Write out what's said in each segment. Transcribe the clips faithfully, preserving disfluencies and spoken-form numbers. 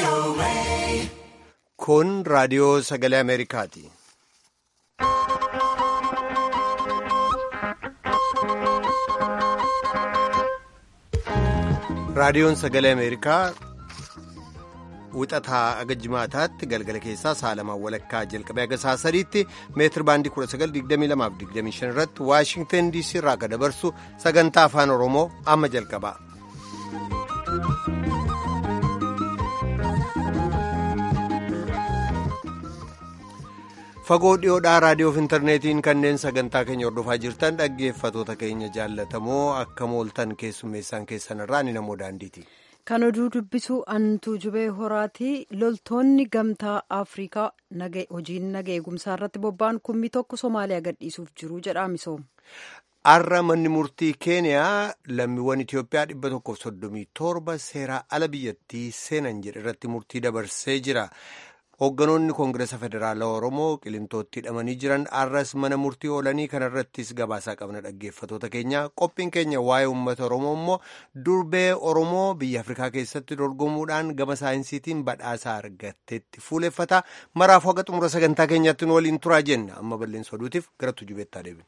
Kun raadiyoo sagalee Ameerikaati. Raadiyoon sagalee Ameerikaa wixataa aga jimaataatti galgala keessaa saalamaan walakkaa jalqabee aga saa sadiitti meetir baandii kudha sagal digdamii lamaaf digdamii shan irratti Waashingtan diisii irraa akka dabarsu sagantaa afaan Oromoo amma jalqaba. Fagoo dhiyoodhaa raadiyoof intarneetiin kanneen sagantaa keenya hordofaa jirtan dhaggeeffatoota keenya jaallatamoo akka mooltan keessummeessaan keessan irraa ni namoo daandiiti. Kan oduu dubbisu Antuu Jubee Horaatii loltoonni gamtaa Afrikaa hojiin naga eegumsaa irratti bobba'an kummi tokko Somaaliyaa gadhiisuuf jiru jedha misooma. Har'a manni murtii Keeniyaa lammiiwwan Itoophiyaa dhibba tokkoof soddomii torba seeraa ala biyyattii seenan jedhe irratti murtii dabarsee jira. Hoogganoonni Koongireesa Federaalaa Oromoo qilintootti hidhamanii jiran har'as mana murtii oolanii kanarrattis gabaasaa qabna dhaggeeffatoota keenya. Qophiin keenya waa'ee uummata Oromoo immoo durbee Oromoo biyya Afrikaa keessatti dorgomuudhaan gama saayinsiitiin badhaasaa argatteetti fuuleffata. Maraaf haga xumura sagantaa keenyaatti nu waliin turaa jenna. Amma balleessa oduutiif gara tujubeettaa deebina.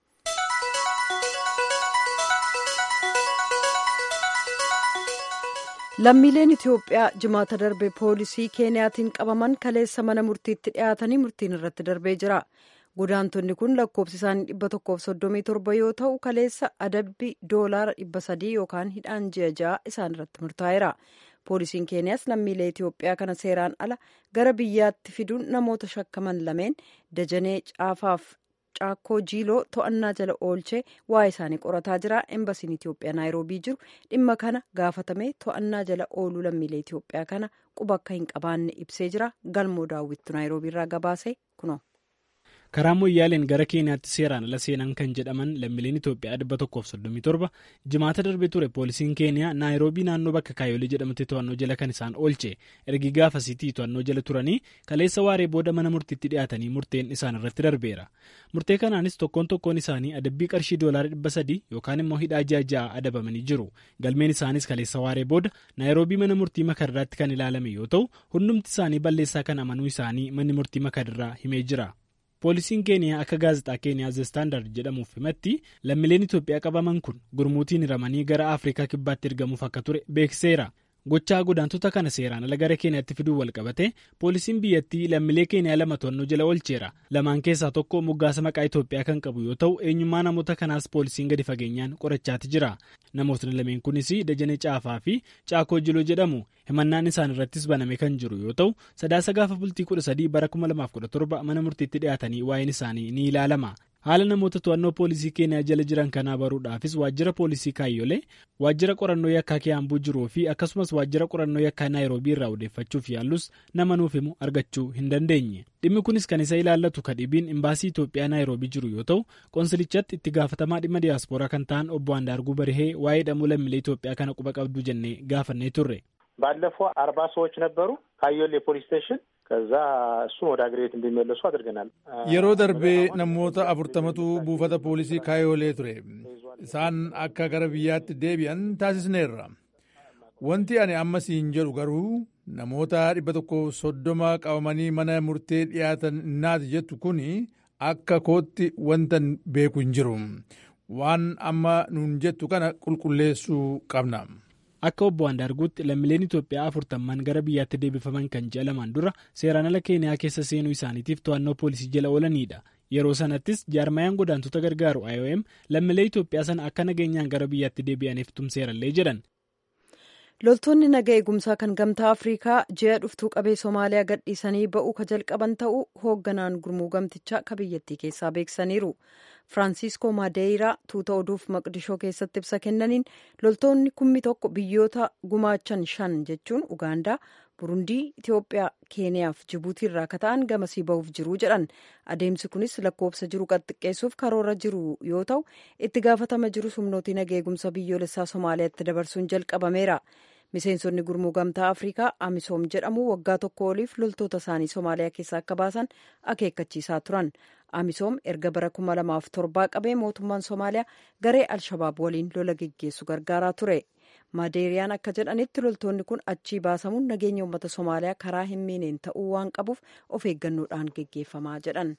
Lammiileen Itoophiyaa jimaata darbe poolisii Keeniyaatiin qabaman kaleessa mana murtiitti dhiyaatanii murtiin irratti darbee jira. Godaantonni kun lakkoofsi isaanii dhibba tokkoof soddomii torba yoo ta'u kaleessa adabbii doolaara dhibba sadii yookaan hidhaan ji'a ja'a isaan irratti murtaa'eera. Poolisiin Keeniyaas lammiilee Itoophiyaa kana seeraan ala gara biyyaatti fiduun namoota shakkaman lameen Dajanee Caafaaf Caakkoo Jiiloo to'annaa jala oolchee waa'ee isaanii qorataa jira. Embasiin Itoophiyaa Naayiroobii jiru dhimma kana gaafatamee to'annaa jala ooluu lammiilee Itoophiyaa kana quba akka hin qabaanne ibsee jira. Galmoo daawwittu Naayiroobii irraa gabaase kunoo. Karaa moyyaaleen gara Keeniyaatti seeraan ala seenan kan jedhaman lammiileen Itoophiyaa dhibba tokkoof soddomii torba jimaata darbe ture poolisiin Keeniyaa Naayiroobii naannoo bakka Kaayolee jedhamte to'annoo jala kan isaan oolche ergi gaafasiitii to'annoo jala turanii kaleessa waaree booda mana murtiitti dhiyaatanii murteen isaan irratti darbeera. Murtee kanaanis tokkoon tokkoon isaanii adabbii qarshii doolaara dhibba sadii yookaan immoo hidhaa ji'a ja'a adabamanii jiru. Galmeen isaanis kaleessa waaree booda Naayiroobii mana murtii Makarraatti kan ilaalame yoo ta'u hundumti isaanii balleessaa kan amanuu isaanii manni murtii Makarraa himee jira. Poolisiin Keeniyaa akka gaazexaa Keeniyaa The Standard jedhamuuf himatti lammiileen Itoophiyaa qabaman kun gurmuutiin hiramanii gara Afrikaa kibbaatti ergamuuf akka ture beeksiseera. Gochaa godaantota kana seeraan ala gara Keeniyaatti fiduu walqabate poolisiin biyyattii lammiilee Keeniyaa lama to'annoo jala oolcheera. Lamaan keessaa tokko moggaasa maqaa Itoophiyaa kan qabu yoo ta'u eenyummaa namoota kanaas poolisiin gadi fageenyaan qorachaati jira. Namootni lameen kunis Dajanee Caafaa fi Caakkoo Jiiloo jedhamu. Himannaan isaan irrattis baname kan jiru yoo ta'u sadaasa gaafa bultii kudha sadii bara kuma lamaaf kudha torba mana murtiitti dhiyaatanii waa'een isaanii ni ilaalama. Haala namoota to'annoo poolisii Keeniyaa jala jiran kanaa baruudhaafis waajjira poolisii Kaayolee, waajjira qorannoo yakkaa Kiyaambuu jiruu fi akkasumas waajjira qorannoo yakkaa Naayiroobii irraa odeeffachuuf yaallus nama nuuf himu argachuu hin dandeenye. Dhimmi kunis kan isa ilaallatu kadhibiin imbaasii Itoophiyaa Naayiroobii jiru yoo ta'u qoonsilichatti itti gaafatamaa dhimma diyaaspooraa kan ta'an obbo Andaarguu Barihee waa'ee hidhamuu lammiilee Itoophiyaa kana quba qabdu jennee gaafannee turre. ባለፈው አርባ ሰዎች ነበሩ ካዮሌ ፖሊስ ስቴሽን ከዛ እሱን ወደ አገር ቤት እንዲመለሱ አድርገናል yeroo darbee namoota afurtamatu buufata poolisii Kaayolee ture isaan akka gara biyyaatti deebi'an taasisneerra wanti ani amma siin jedhu garuu namoota dhibba tokko soddoma qabamanii mana murtee dhiyaatan naati jettu kun akka kootti wantan beeku hin jiru waan amma nuun jettu kana qulqulleessuu qabna. Akka obbo Andaarguutti lammiileen Itoophiyaa afurtamman gara biyyaatti deebifaman kan ji'a lamaan dura seeraan ala Keeniyaa keessa seenuu isaaniitiif to'annoo poolisii jala oolanidha. Yeroo sanattis jaarmayaan godaantota gargaaru I O M lammiilee Itoophiyaa sana akka nageenyaan gara biyyaatti deebi'aniif tumseerallee jedhan. Loltoonni naga eegumsaa kan gamtaa Afrikaa ji'a dhuftuu qabee Somaaliyaa gadhiisanii ba'uu ka jalqaban ta'uu hoogganaan gurmuu gamtichaa ka biyyattii keessaa beeksisaniiru. Firaansiskoo Maadeeyiraa tuuta oduuf Maqdishoo keessatti ibsa kennaniin loltoonni kummi tokko biyyoota gumaachan shan jechuun Ugaandaa, Burundii, Itoophiyaa, Keeniyaa fi Jibuutii irraa akka ta'an gamasii ba'uuf jiru jedhan. Adeemsi kunis lakkoofsa jiru qaxxiqqeessuuf karoora jiru yoo ta'u itti gaafatama jiru humnooti naga eegumsa biyyoolessaa Somaaliyaatti dabarsuun jalqabameera. Miseensonni gurmuu gamtaa Afrikaa Amisoom jedhamu waggaa tokko oliif loltoota isaanii Somaaliyaa keessaa akka baasan akeekkachiisaa turan. Amisoom erga bara kuma lamaaf torbaa qabee mootummaan Somaaliyaa garee Alshabaab waliin lola geggeessu gargaaraa ture. Maadeeriyaan akka jedhanitti loltoonni kun achii baasamuun nageenya uummata Somaaliyaa karaa hin miineen ta'uu waan qabuuf of eeggannoodhaan geggeeffamaa jedhan.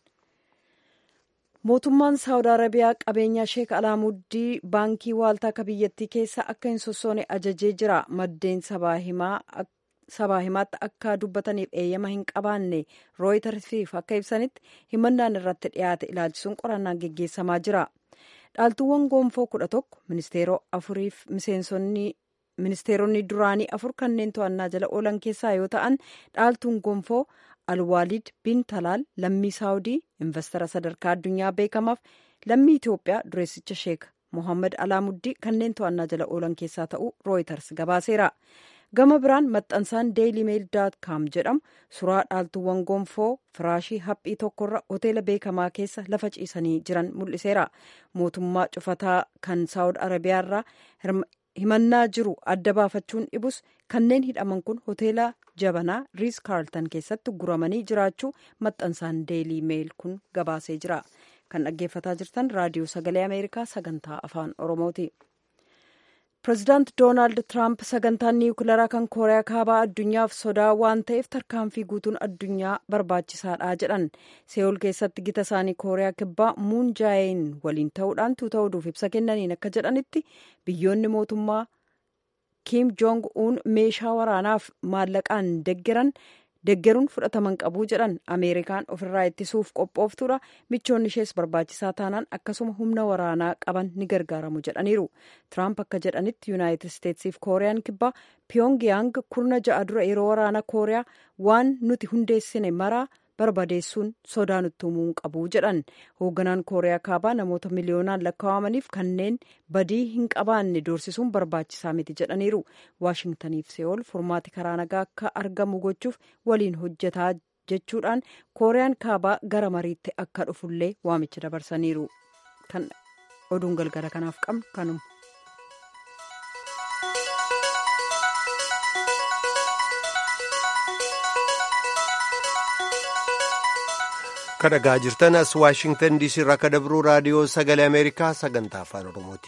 Mootummaan Saawud Arabiyaa qabeenya Sheek Alaamuddii baankii waaltaa akka biyyattii keessa akka hin sossoone ajajee jira. Maddeen sabaa himaa sabaa himaatti akka dubbataniif eeyyama hin qabaanne rooyitersiif akka ibsanitti himannaan irratti dhiyaate ilaalchisuun qorannaan geggeessamaa jira. Dhaaltuuwwan gonfoo kudha tokko ministeeroo afuriif miseensonni ministeeronni duraanii afur kanneen to'annaa jala oolan keessaa yoo ta'an dhaaltuun gonfoo Alwaalid bin Talaal lammii Saawudii investara sadarkaa addunyaa beekamaaf lammii Itoophiyaa dureessicha Sheek Mohaammed Alaamuddii kanneen to'annaa jala oolan keessaa ta'uu rooyiters gabaaseera. Gama biraan maxxansaan deeyilii meel daat kaam jedhamu suuraa dhaaltuuwwan gonfoo firaashii haphii tokkorra hoteela beekamaa keessa lafa ciisanii jiran mul'iseera. Mootummaa cufataa kan Saawud Arabiyaarraa himannaa jiru adda baafachuun dhibus kanneen hidhaman kun hoteela jabanaa riis kaarltan keessatti guramanii jiraachuu maxxansaan deeyilii meel kun gabaasee jira. Kan dhaggeeffataa jirtan raadiyoo sagalee Ameerikaa sagantaa afaan Oromooti. Pireezidaant Doonaald Tiraamp sagantaan niwukilaraa kan Kooriyaa kaabaa addunyaaf sodaa waan ta'eef tarkaanfii guutuun addunyaa barbaachisaadha jedhan. Seewul keessatti gita isaanii Kooriyaa kibbaa Muun Jaayeen waliin ta'uudhaan tuuta oduuf ibsa kennaniin akka jedhanitti biyyoonni mootummaa Kim Jong Un meeshaa waraanaaf maallaqaan deggeran deggeruun fudhataman qabuu jedhan. Ameerikaan ofirraa ittisuuf qophooftuudha. Michoonni ishees barbaachisaa taanaan akkasuma humna waraanaa qaban ni gargaaramu jedhaniiru. Tiraamp akka jedhanitti Yuunaayitid Isteetsiif Kooriyaan kibbaa Piyongiyaang kurna ja'a dura yeroo waraana Kooriyaa waan nuti hundeessine maraa barbadeessuun sodaa nutti uumuu qabu jedhan. Hoogganaan Kooriyaa kaabaa namoota miliyoonaan lakkaawamaniif kanneen badii hin qabaanne doorsisuun barbaachisaa miti jedhaniiru. Waashingtaniif Seewol furmaati karaa nagaa akka argamu gochuuf waliin hojjetaa jechuudhaan Kooriyaan kaabaa gara mariitti akka dhufullee waamicha dabarsaniiru. Kan oduun galgala kanaaf qabnu kanuma. kadhagaa jirtan as Waashingtan diisii irraa akka dabruu raadiyoo sagalee Ameerikaa sagantaa afaan Oromooti.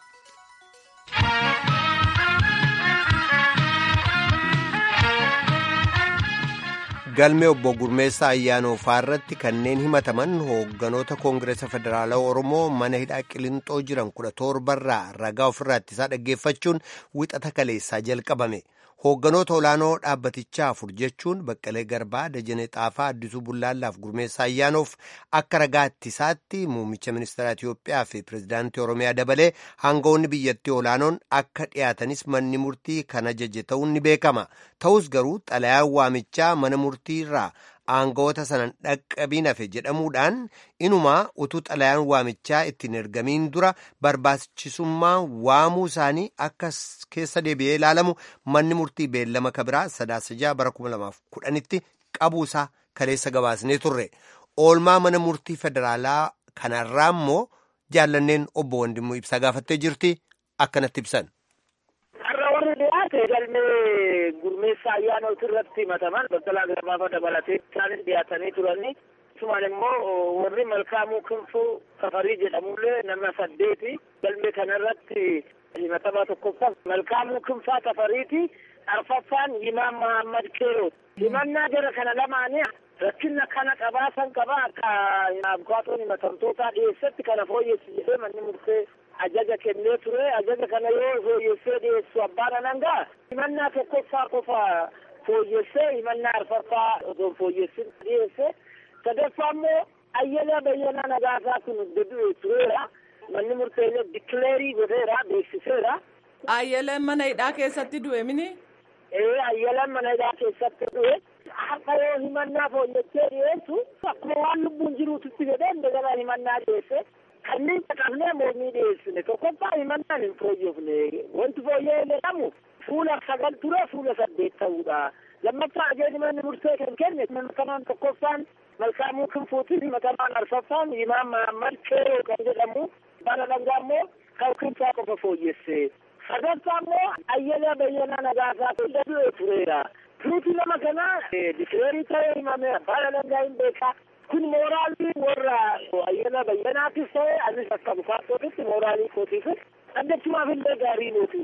Galmee obbo Gurmeessaa Ayyaanooffaa irratti kanneen himataman hoogganoota Koongireesa Federaalaa Oromoo mana hidhaa Qilixoo jiran kudha torbarraa ragaa ofirraa ittisaa dhaggeeffachuun wixata kaleessaa jalqabame. Hoogganoota olaanoo dhaabbatichaa afur jechuun Baqqalee Garbaa, Dajanee Xaafaa, Addisuu Bullaallaaf Gurmeessaa Ayyaanoof akka ragaa ittisaatti muummicha ministeera Itiyoophiyaa fi pireezidaantii Oromiyaa dabalee hangawoonni biyyattii olaanoon akka dhiyaatanis manni murtii kan ajaje ta'uun ni beekama. Ta'us garuu xalayaan waamichaa mana murtii irraa aangawoota sanan dhaqqabiin hafe jedhamuudhaan inumaa utuu xalayaan waamichaa ittiin ergamiin dura barbaachisummaa waamuu isaanii akka keessa deebi'ee ilaalamu manni murtii beellama kabiraa sadaasa jaha bara kuma lamaaf kudhanitti qabuusaa kaleessa gabaasnee turre. Oolmaa mana murtii federaalaa kanarraa immoo jaallanneen obbo Wandimuu ibsaa gaafattee jirti akkanatti ibsan. Galmee Gurmeessaa Ayyaanootti irratti himataman Baqqalaa Garbaa dabalatee isaanis dhiyaatanii turanii isumaan immoo warri Malkaamuu Kinfuu Safarii jedhamullee nama saddeeti galmee kanarratti himatamaa tokkoffaa Malkaamuu Kinfaa Safariiti arfaffaan Imaam Mahammad Keeroo. Himannaa jara kana lamaanii rakkina kana qabaasan qaba akka abkaatoon himatamtootaa dhiyeessatti kana fooyyessi jedhee manni murtee ajaja kennee ture. Ajaja kana yoo fooyyessee dhiyeessu abbaan alangaa himannaa tokkoffaa qofa fooyyessee himannaa arfaffaa osoo fooyyessin dhiyeesse. Sadaffaa immoo Ayyaanaa Bayyanaa Nagaasaa kun deddu'ee tureera. Manni murteellee dikileerii godheera, beeksiseera. Ayyaanaan mana hidhaa keessatti du'e mini? Ee Ayyaanaan mana hidhaa keessatti du'e. Akka yoo himannaa fooyyessee dhiyeessu akkuma waan lubbuun jiruutitti jedhee indagala himannaa dhiyeesse. Kanneen caqafnee mormii dhiyeessine tokkoffaa himannaan hin fooyyofne wanti fooyya'ee jedhamu fuula sagal ture fuula saddeet ta'uudha. Lammaffaa ajajni manni murtee kan kenne himatamaan tokkoffaan Malkaamuu Kinfuutiin himatamaan arfaffaan Imaam Mahammad Keeroo kan jedhamu bara langaa immoo kan Kinfaa qofa fooyyesse. Sadaffaa immoo Ayyaanaa Bayyanaa Nagaasaa du'ee tureera. Tuuti nama kanaa dikileerii ta'ee himame bara langaa hin beekaa. Kun mooraalii warra Ayyaanaa Bayyanaafis ta'e anis akka bukaatootitti mooraalii kootiifis addachumaaf illee gaarii nuti.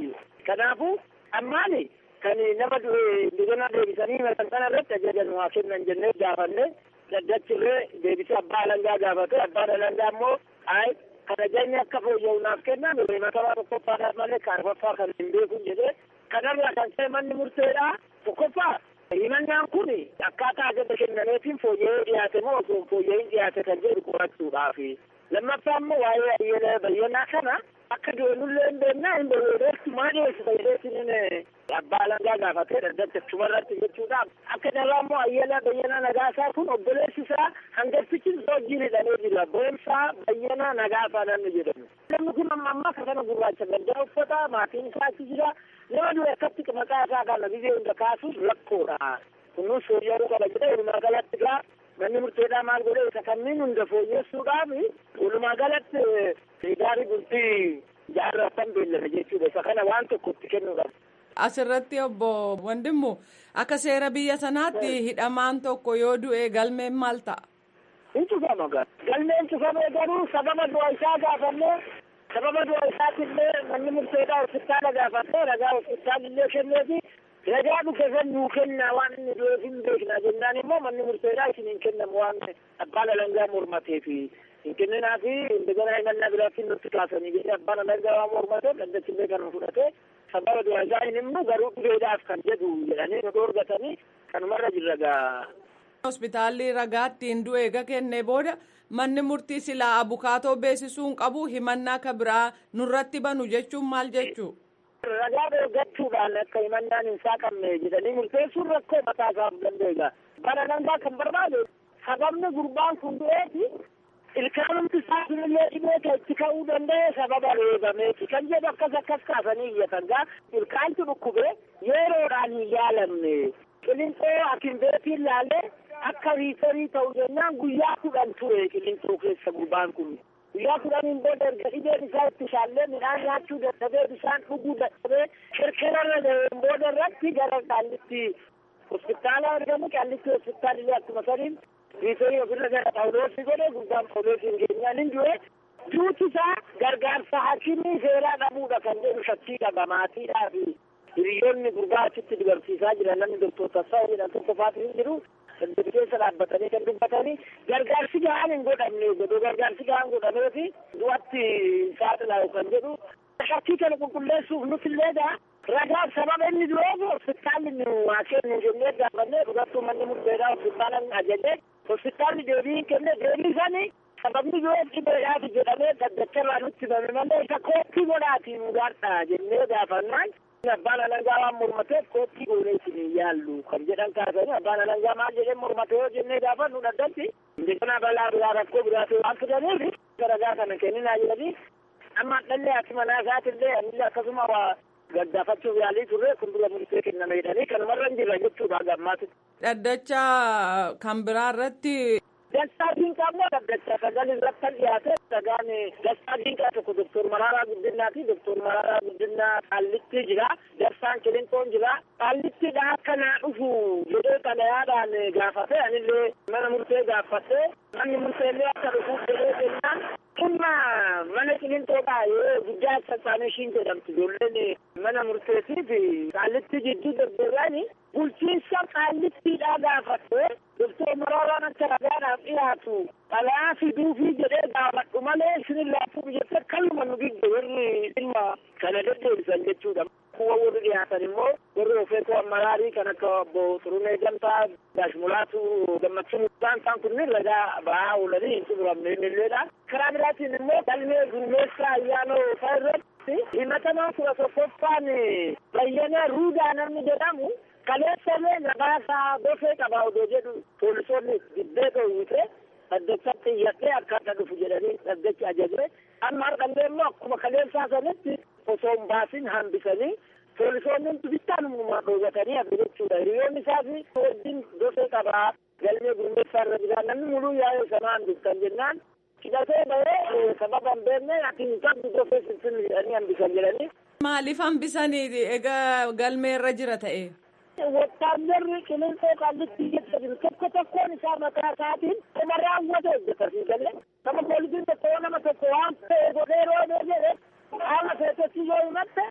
Kanaafuu ammaani kan nama digana deebisanii matan kana irratti ajaja nu haa kennan jennee gaafanne daddachirree deebisee abbaa alangaa gaafate abbaan alangaa immoo ay kana jenne akka fooyya'u naaf kennan matamaa tokkoffaadhaaf malee kaarfaffaa kan hin beekun jedhee kanarraa kan ta'e manni murteedha tokkoffaa himannaan kun akkaataa ajaja kennameetiin fooyya'ee dhiyaate moo osoo fooyya'ee dhiyaate kan jedhu qorachuudhaafi lammaffaa immoo waa'ee ayyana bayyanaa kana akka doonullee hin beeknaa hin beekneetti maa dhiyeessita jedheetiin abbaa alangaa gaafatee daddacha chumarratti jechuudha akka darraa immoo ayyana bayyanaa nagaasaa kun obboleessi isaa hangaftichi wajjin hidhamee jira boonsaa bayyanaa nagaasaa namni jedhamu namni kun amma amma kana gurraacha gaddaa uffata maatiin isaa achi jira nama dura akkatti maqaa isaa kana biyya hunda kaasuuf rakkoodha kunuun fooyya'uu qaba jedhee walumaa galatti gaa manni murteedhaa maal godhe isa kanneen hunda fooyyessuudhaaf walumaa galatti gaarii bultii jaarratan beellame jechuudha isa kana waan tokko itti kennuudhaaf. Asirratti obbo Wandimmu akka seera biyya sanaatti hidhamaan tokko yoo du'e galmeen maal ta'a? Hin cufama gaa. Galmeen cufamee garuu sababa du'a isaa gaafannee sababa du'a isaatillee manni murteedhaa hospitaala gaafatee ragaa hospitaalillee kenneefi ragaa dhufe san nuu kennaa waan inni du'eef hin beeknaa jennaan immoo manni murteedhaa isin hin kennamu waan abbaan alangaa mormateefi hin kenninaafi indegana himannaa biraatti nutti kaasanii jedhee abbaan alangaa waan mormatee daddachillee kan fudhatee sababa du'a isaa hin himnu garuu dhibeedhaaf kan jedhu jedhanii nu dhoorgatanii kanumarra jirra gaa. Hospitaalli ragaa ittiin du'e eega kennee booda manni murtii silaa abukaatoo beeksisuun qabu himannaa ka biraa nurratti banu jechuun maal jechuu? Ragaa beekachuudhaan akka himannaan hin saaqamne jedhanii murteessuun rakkoo mataa isaaf dandeenya. Bara nangaa kan barbaade sababni gurbaan kun du'eeti ilkaanumti isaatinillee dhibee kan itti ka'uu danda'e sababa reebameeti kan jedhu akkas akkas kaasanii iyyatan gaa ilkaantu dhukkube yeroodhaan hin yaalamne qilinxoo akinbeetiin laalee akka riiferii ta'u jennaan guyyaa kudhan ture qilinxoo keessa gurbaan kun. Guyyaa kudhaniin booda erga dhibeen isaa itti shaallee midhaan nyaachuu dadhabee bishaan dhuguu dadhabee kerkerarra ga'een booda irratti gara qaallitti hospitaala argamu qaallitti hospitaalillee akkuma saniin riiferii ofirra gara Phaawuloosii godhe gurbaan Phaawuloosiin geenyaan hin du'e duuti isaa gargaarsa hakimii seeraa dhabuudha kan jedhu shakkii qaba maatiidhaa fi hiriyoonni gurbaa achitti dibarsiisaa jiran namni doktor Tassaa jedhan tokko faatu hin jiru. Kan keessa dhaabbatanii kan dubbatanii gargaarsi gahaan hin godhamne godhu gargaarsi gahaan godhameefi du'atti saaxilaa'u kan jedhu shakkii kana qulqulleessuuf nutillee gaa ragaa sababa inni du'eef hospitaalli nu waa kennu jennee gaafannee dhugattuu manni murteedhaa hospitaalan ajajee hospitaalli deebii kenne deebii sanii sababni du'eef dhibeedhaati jedhamee daddacharraa nutti himame malee isa koottii godhaatii nu gaadhaa jennee gaafannaan abbaan alangaa waan mormateef koottii goonee isin yaallu kan jedhan kaasanii abbaan alangaa maal jedhee mormate yoo jennee gaafannu daddatti indegana balaa biraa rakkoo biraatee waan fidaniif ragaa kana kenninaa jedhanii amma dhallee ati manaa isaatillee anillee akkasuma waa gaggaafachuuf yaalii turre kun dura murtee kenname jedhanii kanumarra hin jirra jechuudha gammaatu. Dhaddacha kan biraa irratti. Dastaa Dinqaa immoo dhaddacha sagal irratti kan dhiyaate dhagaan Dastaa Dinqaa tokko Doktor Maraaraa Guddinnaati. Doktor Maraaraa Guddinaa Qaallitti jira. Dastaan Kilinqoon jira. Qaallittiidha akka naa dhufu jedhee xalayaadhaan gaafate anillee mana murtee gaafate manni murteellee akka dhufuuf jedhee jennaan dhimma mana Kilinqoodhaa yoo guddaa sassaanishiin jedhamti ijoolleen mana murteetii fi Qaallitti jidduu deddeebi'anii bulchiinsa Qaallittiidhaa gaafate Doktor Maraaraan akka ragaadhaaf dhiyaatu xalayaa fiduufii jedhee gaafadhu malee isin laaffuu jettee kaluma nu gidde warri dhimma kana deddeebisan jechuudha. Kuwa warri dhiyaatan immoo warri ofeetoo amaraarii kan akka obbo Xurunee Gamtaa Daashmulaatu Gammachuun isaan isaan kunniin ragaa ba'aa oolanii hin xumuramne illeedha. Karaa biraatiin immoo galmee gurmeessaa ayyaanoo isaa irratti himatamaa kudha tokkoffaan Bayyanaa Ruudaa namni jedhamu kaleessamee nagaasaa gofee qabaa odoo jedhu poolisoonni dibbee dhoowwite dhaddachatti iyyadhee akkaataa dhufu jedhanii dhaddachi ajajee amma har'allee immoo akkuma kaleessaa sanitti osoo hin baasin hambisanii poolisoonni bittaan uumamaa dhoowwatanii hafe jechuudha. Hiriyoonni isaas wajjin gofee qabaa galmee gurmeessaa irra jira namni muluu yaa'ee sana hambistan jennaan hidhatee bahee sababa hin beekne ati hin qabdu gofee sinsin jedhanii hambisan jedhanii. Maaliif hambisanii egaa galmee irra jira ta'e? Wattaanarri Qilinxoo Qaallitti jedhamu tokko tokkoon isaa mataa isaatiin nama raawwate hojjetanii galee nama poolisiin tokko nama tokko waan ta'e godhee roobee jedhe qaama keessatti yoo himatte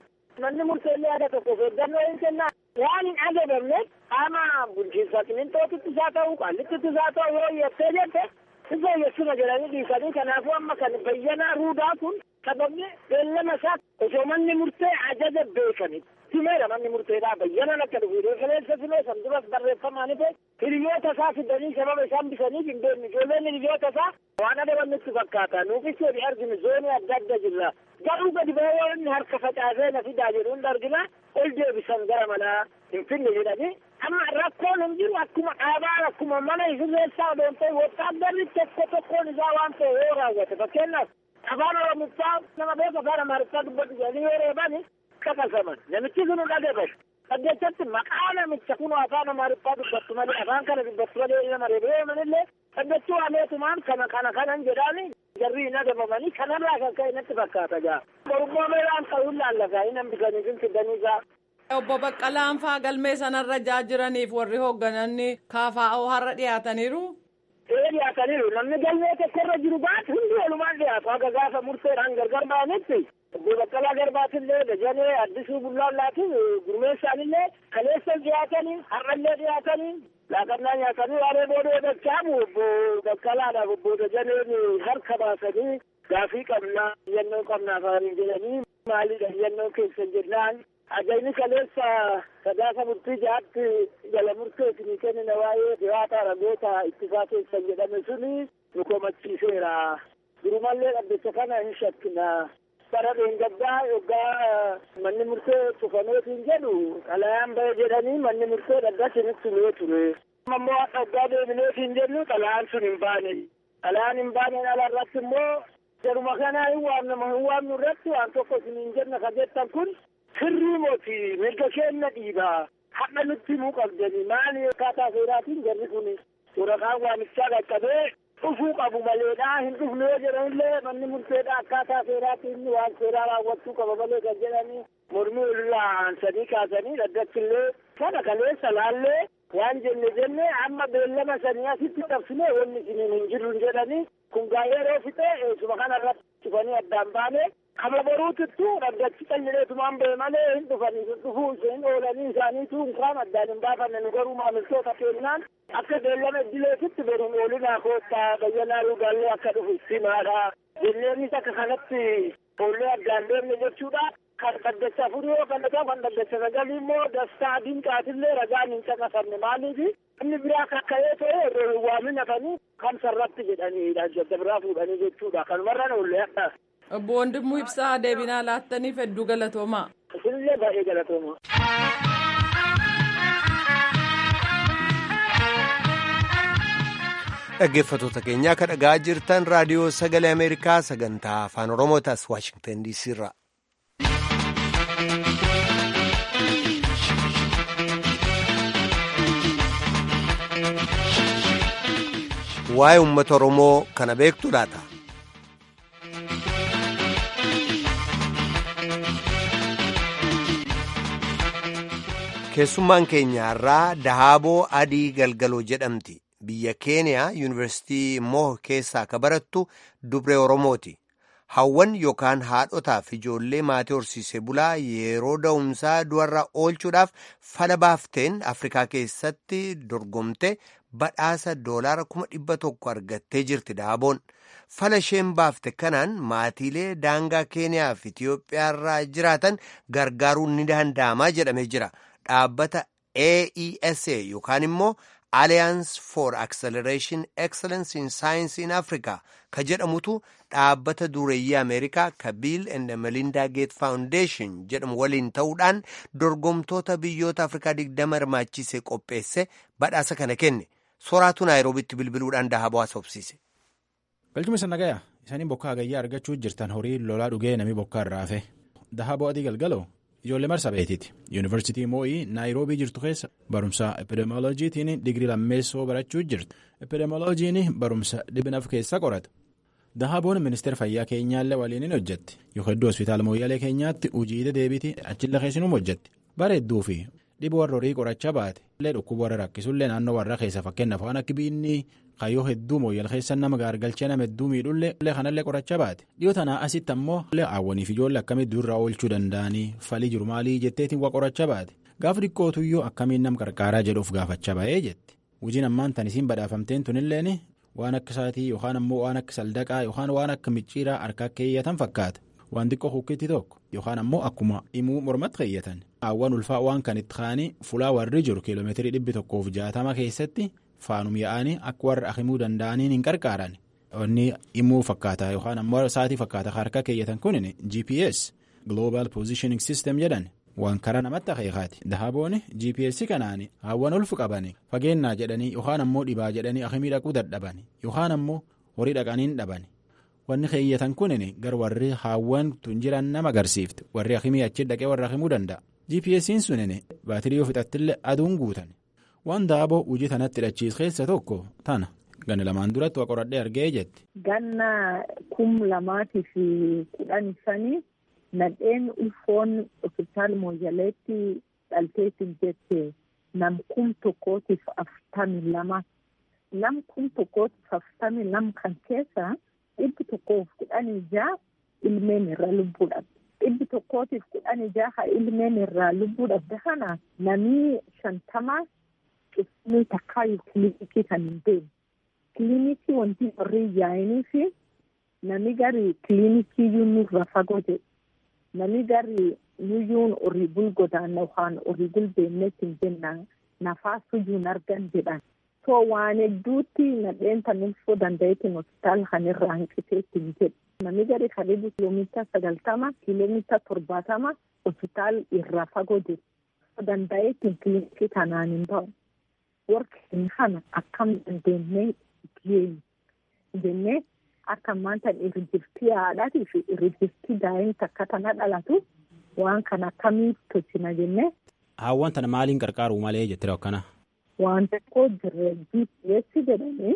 manni murteellee yaada tokko eeggannoo hin kennaa. Waan hin ajajamne qaama bulchiinsa qinxootitti isaa ta'uu qaallitti isaa ta'uu yoo yettee jette isa yeessuma jedhanii dhiisanii kanaafuu amma kan bayyanaa ruudaa kun sababni beellama isaa osoo manni murtee ajaja beekanii simeera manni murteedhaa bayyanaan akka dhufu refereensa simee san duras barreeffamaan ife hiriyoota isaa fidanii sababa isaan bisaniif hin beekne ijoolleen hiriyoota isaa waan adabannutti fakkaata nuufis jedhi arginu zoonii adda adda jirra garuu gadi ba'ee inni harka facaasee na fidaa jedhu hunda argina ol deebisan gara manaa hin finne jedhanii amma rakkoon hin jiru akkuma dhaabaa akkuma mana hirreessaa odoon ta'e wotaaddarri tokko tokkoon isaa waan ta'e yoo raawwate fakkeenyaaf afaan oromiffaa nama beeku afaan amaariffaa dubbatu jedhanii yoo reebani kakasaman namichi sun dhaggeeffatu dhaggeeffatti maqaa namicha kun afaan amaariffaa dubbattu malee afaan kana dubbattu malee nama reebee manillee dhaggachuu ameetumaan kana kana kanan jedhaani jarri hin adabamanii kanarraa kan ka'e natti fakkaata gaa borummoo meelaan ta'uun laallagaa hin hambisanii fin fiddanii gaa. Obbo Baqqalaan faa galmee sanarra jaa jiraniif warri hooggananni kaafaa'oo har'a dhiyaataniiru. Ee dhiyaataniiru namni galmee tokkorra jiru baatu hundi walumaan dhiyaatu haga gaafa murteedhaan gargar ba'anitti. Obbo Baqqalaa Garbaatillee Dajanee Addisuu Bullaallaatii gurmeessaanillee kaleessa dhiyaatanii har'allee dhiyaatanii laaqannaa nyaatanii waaree boodee dachaamu obbo Baqqalaadhaaf obbo Dajaneen harka baasanii gaafii qabnaa iyyannoo qabnaa afaanii jedhanii maaliidha iyyannoo keessan jennaan ajayni kaleessa sadaasa murtii jaatti jala murteetinii kennina waa'ee dhiyaata ragoota ittisaa keessan jedhame suni nu komachiiseera durumallee dhaddacha kana hin shakkina. Bara dheengaddaa yoggaa manni murtee cufameetiin jedhu xalayaan bahe jedhanii manni murtee dhaddachinitti tumee ture. Ammoo dhaggaa deebineetiin jennu xalayaan sun hin baane. Xalayaan hin baaneen alarratti immoo jedhuma kanaa hin waamnama hin waamnu irratti waan tokko isin hin jenna ka jettan kun sirrii mooti mirga keenya dhiibaa hadha nutti himuu qabdanii maali akkaataa seeraatiin jarri kun waraqaan waamichaa qaqqabee dhufuu qabu maleedhaa hin dhufne yoo jedhanillee manni murteedhaa akkaataa seeraatiin waan seeraa raawwachuu qaba malee kan jedhanii mormii olirraa sadii kaasanii dhaddachillee kana kaleessa laallee waan jenne jenne amma beellama sanii asitti qabsine wanni isiniin hin jirru jedhanii kun gaa'eeroo fixee eesuma kanarratti cufanii addaan baane kama boruutittu dhaddachi qallileetumaan ba'e malee hin dhufanii dhufuu isheen oolanii isaaniitu kaan addaan hin baafanne nu garuu maamiltoota kennaan akka beellama iddileetitti beruun oolinaa koottaa bayyanaa ruugaallee akka dhufu simaadha jenneenis akka kanatti oollee addaan deemne jechuudha kan dhaddacha afurii yoo kan dhagaa kan dhaddacha sagalii immoo dastaa dinqaatillee ragaan hin caqasamne maaliifi inni biraa kakka'ee ta'e waamin hafanii kan sarratti jedhaniidha jadda biraa fuudhanii jechuudha kanumarraan oollee akka. Obbo Wandimuu Ibsaa deebinaa laattaniif hedduu galatoomaa. Isinillee baay'ee galatoomaa. Dhaggeeffattoota keenyaa kan dhagaa jirtan raadiyoo sagalee Ameerikaa sagantaa afaan Oromootaas Waashingtan diisii irraa. Waa'ee uummata Oromoo kana beektu laata? Keessummaan keenya irraa Dahaaboo Adii Galgaloo jedhamti. Biyya Keeniyaa Yuunivarsiitii Moo keessaa akka barattu dubree Oromooti. Hawwan yookaan haadhotaaf ijoollee maatii horsiisee bulaa yeroo da'umsaa du'arra oolchuudhaaf fala baafteen Afrikaa keessatti dorgomte badhaasa doolaara kuma dhibba tokko argattee jirti Dahaaboon. Fala isheen baafte kanaan maatiilee daangaa Keeniyaa fi Itiyoophiyaa irraa jiraatan gargaaruun ni danda'amaa jedhamee jira. Dhaabbata A E S A yookaan immoo Alliance for Acceleration Excellence in Science in Africa ka jedhamutu dhaabbata dureeyyii Ameerikaa ka Bill and Melinda Gates Foundation jedhamu waliin ta'uudhaan dorgomtoota biyyoota Afrikaa digdama hirmaachisee qopheesse badhaasa kana kenne. Soraatu Naayiroobitti bilbiluudhaan Dahaaboo haasofsiise. Galchuma sana gayaa isaanii bokkaa gayyaa argachuu jirtan horii lolaa dhugee namni bokkaa irraa hafe. Dahaaboo Adii Galgaloo ijoollee Marsabeetiiti. Yuunivarsiitii Moo'ii Naayiroobii jirtu keessa barumsa epidemioloojiitiin digirii lammeessoo barachuu jirtu. Epidemioloojiin barumsa dhibinaaf keessa qorata. Dahaaboon ministeera fayyaa keenyaallee waliin hin hojjetti. Yoo hedduu hospitaala Mooyyalee keenyaatti hojii deebiitii achilla keessinuu hojjetti. Bareedduu fi dhibee warra horii qorachaa baate illee dhukkuba warra rakkisullee naannoo warra keessa fakkeenyaaf waan akka biinni kayyoo hedduu mooyyal keessa nama gaargalchee nama hedduu miidhullee kanallee qorachaa baate dhiyoo tanaa asitti ammoo hawwaniif ijoollee akkamitti durraa oolchuu danda'anii falii jiru maalii jetteetiin waa qorachaa baate gaafa dhiqqootuyyuu akkamiin nam qarqaaraa jedhuuf gaafachaa ba'ee jetti hojiin ammaan tan isiin badhaafamteen tunilleen waan akka isaatii yookaan ammoo waan akka saldaqaa yookaan waan akka micciiraa harkaa keeyyatan fakkaata waan xiqqoo hukkitti tokko yookaan ammoo akkuma himuu mormatti keeyyatan hawwan ulfaa waan kan itti kaanii fulaa warri jiru kiiloomeetirii dhibbi tokkoof jaatama keessatti faanum yaa'anii akka warra himuu danda'aniin hin qarqaaran wanni himuu fakkaata yookaan ammoo saatii fakkaata harkaa keeyyatan kunin G P S Global Positioning System jedhan waan karaa namatti akeekaati dahaboon G P S kanaan hawwan ulfu qabanii fageennaa jedhanii yookaan ammoo dhibaa jedhanii akimii dhaquu dadhabani yookaan ammoo horii dhaqaniin dhabani wanni keeyyatan kunin gar warri hawwan tun jiran nama agarsiifte warri akimii achi dhaqee warra akimuu danda'a G P S'n sunin baatirii yoo fixattillee aduun guutan waan daaboo hojii tanatti hidhachiis keessa tokko tana ganna lamaan duratti waa qoradhee argee jetti. Ganna kum lamaatii fi kudhan sanii nadheen ulfoon hospitaal mooyyaleetti dhalteetiin jette nam kum tokkootiif afurtamii lama nam kum tokkootiif afurtamii lama kan keessa dhibbi tokkoof kudhan ijaa ilmeen irraa lubbuudhaaf dhibbi tokkootiif kudhan ijaa haa ilmeen irraa lubbuudhaaf dahana namii shantamaa qismii takkaayu kilinikii kan hin deemu. Kilinikii wanti warri yaa'anii fi nami gari kilinikii yuun nurra fagoo jedhu. Nami gari nuyyuun horii bulgodaan yookaan horii bulbeennetti hin jennaan nafaasu yuun argan jedhan. So waan hedduutti nadheen tan ulfoo danda'eetiin hospitaala kanirraa hanqiteetti hin jedhu. Nami gari karibu kiiloomeetira sagaltama kiiloomeetira torbaatama hospitaala irraa fagoo jedhu. Danda'eetiin kilinikii tanaan hin ba'u. Warqeen kana akkam dandeenyee geenye jennee akka maanta irrijirtii haadhaatii fi irrijirtii daa'imni takka tana dhalatu waan kana akkamii tolchina jennee. Hawwan tana maaliin qarqaaru malee jettee akkana. Waan tokko jirre G P S jedhanii.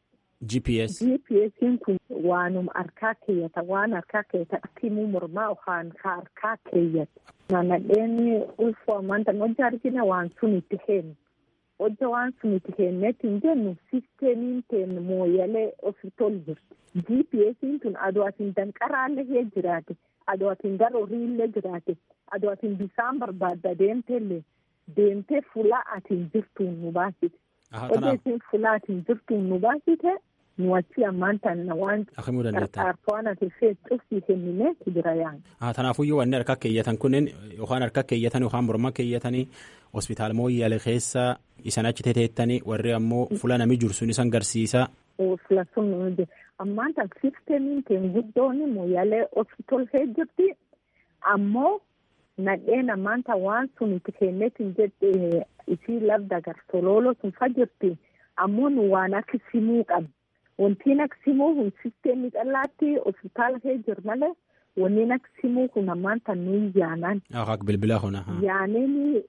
G P S. G P S'n kun waanuma harkaa keeyyata waan harkaa keeyyata timuu mormaa yookaan harkaa keeyyata. Nadheen ulfoo maanta hojii argina waan sun itti heenu. Hojja waan sun itti kennetti hin jennu siisteemiin teen mooyyalee ofirtool jirti. G P S'n tun adoo atiin danqaraallee hee jiraate, adoo atiin gara horiillee jiraate, adoo atiin bisaan barbaadda deemteellee deemtee fulaa atiin jirtuun nu baasite. Hojja isin fulaa atiin jirtuun nu baasite nu achi ammaan tanna waan qarqaarfaan ati feetuufii kennine jira yaa'u. Tanaafuyyuu wanni harka keeyyatan kunneen yookaan harka keeyyatan yookaan morma keeyyatanii hospitaal mooyyalee keessa isan achi teteettanii warri ammoo fula nami jiru sun isan garsiisa. Fula sun ammaan tan siisteemiin teen guddoon mooyyalee hospitaal kee jirti ammoo nadheen ammaan tan waan sun itti kenneetiin jedhe isii labda garsolooloo sun fa jirti ammoo nu waan akka simuu qabdi. Wantiin akka simuu kun siisteemii callaatti hospitaala kee jiru malee wanniin akka simuu kun ammaan tan nuyi yaanaan. Akka bilbila kuna. Yaaneen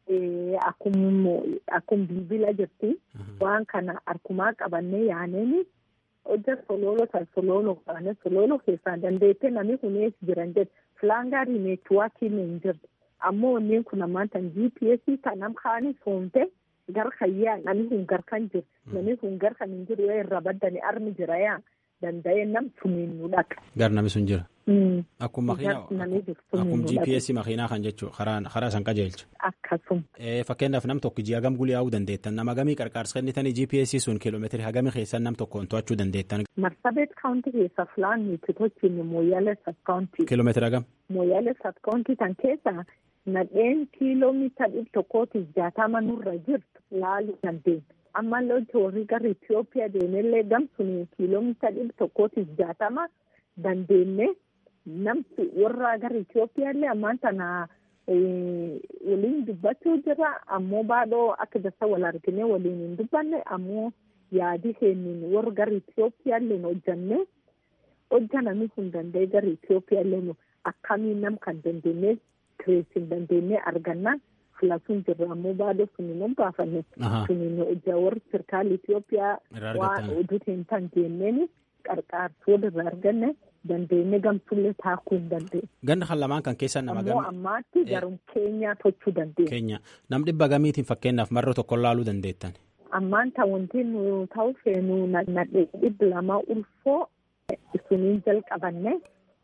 akkuma bilbila jirti waan kana harkumaa qabannee yaaneen hojja solooloo tan solooloo qabanne solooloo keessaa dandeettee namni kunees jiran jedhe filaangaarii neetwaakiin hin jirti ammoo wanniin kun ammaan tan G P S tanam kaanii soomte gar kayyaa namni kun gar kan jiru namni kun gar kan hin jiru irra baddani armi jira yaa danda'ee nam sumiin nu dhaqa. Gar namni sun jira. Akkuma akkuma G P S makiinaa kan jechuun karaa san qajeelcha. Akkasuma. Fakkeenyaaf nam tokko ji'a hagam gulii yaa'uu dandeettan nama hagamii qarqaarsa kennitanii G P S sun kiiloomeetirii hagamii keessan nam tokkoon to'achuu dandeettan. Marsabeet kaawuntii keessa filaan nuti tochiin mooyyalee sabkaawuntii. Kiiloomeetira hagam. Mooyyalee sabkaawuntii tan keessa nadheen kiiloomeetira dhibba tokkootiif jaatama nurra jirtu laaluu dandeenya. Ammallee hojii warri gara Itoophiyaa deemellee gamsuun kiiloomeetira dhibba tokkootiif jaatama dandeenye namti warra gara Itoophiyaallee ammaan tana waliin dubbachuu jira ammoo baadhoo akka dasa wal argine waliin hin dubbanne ammoo yaadi kennin warra gara Itoophiyaallee hojjanne hojja namni kun danda'e gara Itoophiyaallee akkamiin nam kan dandeenye kireessin dandeenye arganna. Filasuun jirra ammoo baadhoo suni nun baafanne suni hojja warri sirkaala Itoophiyaa waan oduutiin tan jenneeni qarqaartuu irraa arganne dandeenye gamtullee taakuu hin dandeenye. Ganda kan lamaan kan keessaa nama gamii. Ammoo ammaatti garuu keenyaa tochuu dandeenya. Keenya nam dhibba gamiitiin fakkeenyaaf marra tokko laaluu dandeettan. Ammaan ta'u wanti nu ta'u feenu nadhee dhibba lama ulfoo isuniin jalqabanne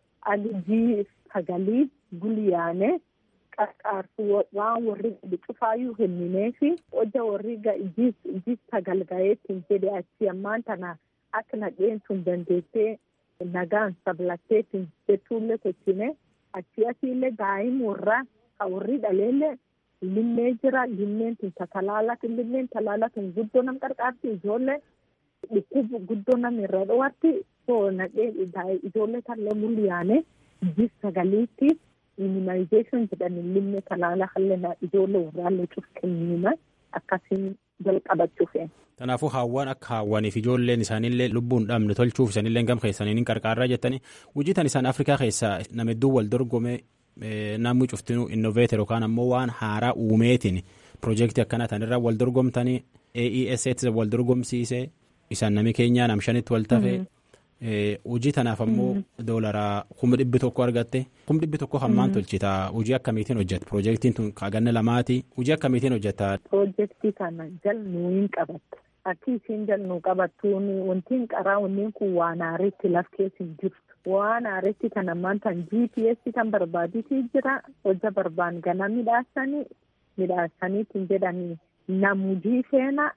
adii sagalii gulyaane qarqaartuu waan warri cufaayyuu kennee fi hojja warri ijjiis sagal gaheetiin jedhe achi ammaan tana akka nadheen sun dandeessee nagaan sablatteetiin jechuullee tochine achi asiillee daa'im warraa ka warri dhaleellee limmee jira limmeen tun talaalatu limmeen talaalatu guddoo nam qarqaarti ijoollee dhukkuba guddoo nam irra dhoowwatti soo nadhee ijoollee tallee mul'iyaane ijjiis sagaliitti immunization jedhanii limmee talaala hallee ijoollee warraallee cufkennina akkasiin jalqabachuuf. Kanaafuu haawwan akka haawwaniif ijoolleen isaaniillee lubbuun dhabne tolchuuf isaaniillee gam keessaniin qarqaarraa jettanii hojii tan isaan Afrikaa keessaa nama hedduu wal dorgome namni cuftinuu innoveeter yookaan ammoo waan haaraa uumeetiin piroojeektii akkana tanirra wal dorgomtanii A E S S wal dorgomsiisee isaan nami keenyaa nam shanitti wal tafee hojii tanaaf ammoo doolaraa kuma dhibbi tokko argatte kuma dhibbi tokko hammaan tolchita hojii akkamiitiin hojjeta piroojeektiin tun kaaganne lamaati hojii akkamiitiin hojjeta. Piroojeektii kana jalnuu hin qabatta. Akki isiin jalnuu qabattuun wantiin qaraa wanneen kun waan aariitti laf keessa hin jirtu. Waan aariitti kan ammaan tan G P S kan barbaaditii jira. Hojja barbaan gana midhaasanii midhaasaniitiin jedhanii nam hojii feena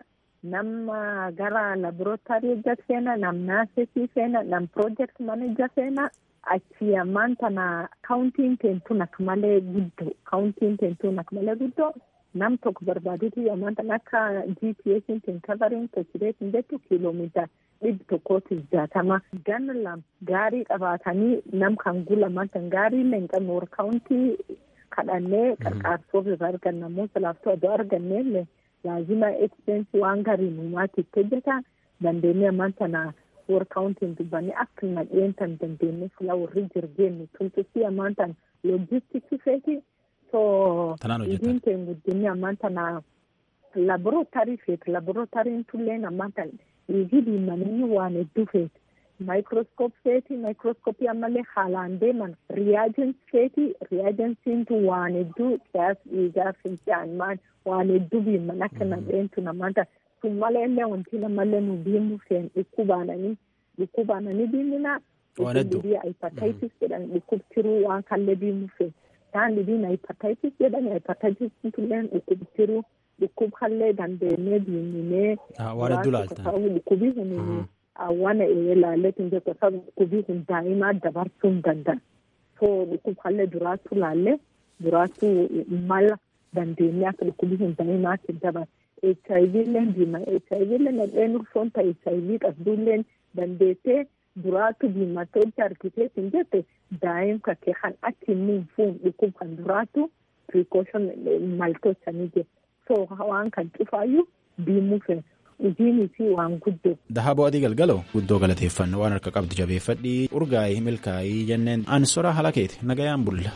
nama gara laboratorii hojjat feena nam naasesii feena nam project manager feena achi ammaan tana kaawuntiin teentuun akka malee guddoo kaawuntiin teentuun akka malee guddoo. Nam tokko barbaaditii ammaan tan akka G P S tiin kavariin tochireetiin jettu kiiloomeetira dhibbi tokkootiif jaatama. Ganna lam gaarii qabaatanii nam kan gulaman tan gaarii illee hin qabne warra kaawuntii kadhannee qarqaarsoof irraa arganna ammoo salaaftoo adoo argannee illee laazima expense waan gaarii nuumaatiif hojjeta dandeenye ammaan tana warra kaawuntiin dubbannee akka nadheen tan dandeenye fila warri jirgeennu tumtusii ammaan tan loojistiksii feeti. So idiin teen guddinni ammaan tana laboratorii feeti laboratariin tulleen ammaan tan dhiigii diimanii waan hedduu feeti maayikirooskoop feeti maayikirooskoopii ammallee haalaan deeman riyaajensi feeti riyaajensiin tun waan hedduu qiyaas dhiigaa fincaan maan waan hedduu biiman akka nadheen tun ammaan tan sun malee illee wanti namallee nu biimu feen dhukkubaananii dhukkubaananii biimina dhukkubii hepatitis jedhan dhukkubtiruu waan kallee biimu feen. Taan dhibiin hepatitis jedhanii hepatitis tulleen dhukkubtiruu dhukkub kallee dandeenyee biiminee waan hedduu laalta dhukkubii kun waan ilaalleetiin jechuudha sababu dhukkubii kun daa'imaa dabarsuu hin danda'an soo dhukkub kallee duraatu laallee duraatu mala dandeenyee akka dhukkubii kun daa'imaatti dabar H I V illee biima H I V illee nadheen ulfoon ta'e H I V qabduu illee dandeessee duraatu biimattoo argiteetiin jette daa'im kakkee kan achi nuun fuun dhukkub kan duraatu precaution maltoosanii jette so waan kan cufaayyuu biimuu fe'e hojiin isii waan guddoo. Dahaboo adii galgaloo guddoo galateeffanna waan harka qabdu jabeeffadhii urgaa'ii milkaa'ii jenneen ansoraa halakeeti nagayaan bulla.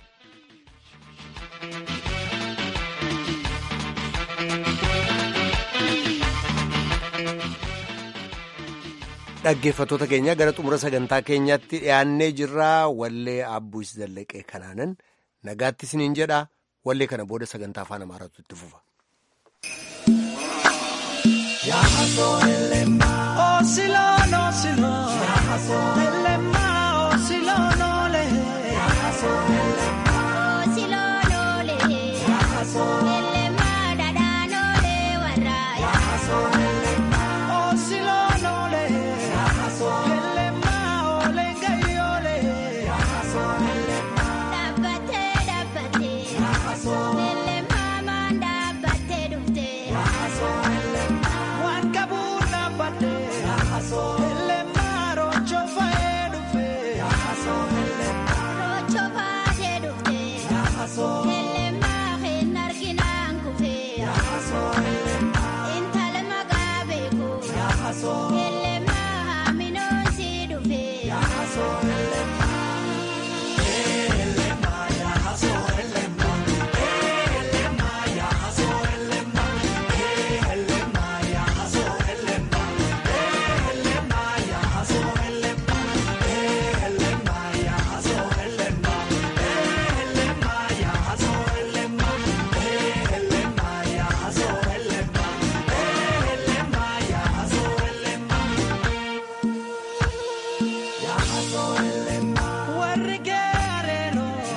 Dhaggeeffattoota keenya gara xumura sagantaa keenyaatti dhiyaannee jirraa wallee abbuus zallaqee kanaanan nagaatti isiniin jedha wallee kana booda sagantaa afaan amaaraatu itti fufa. So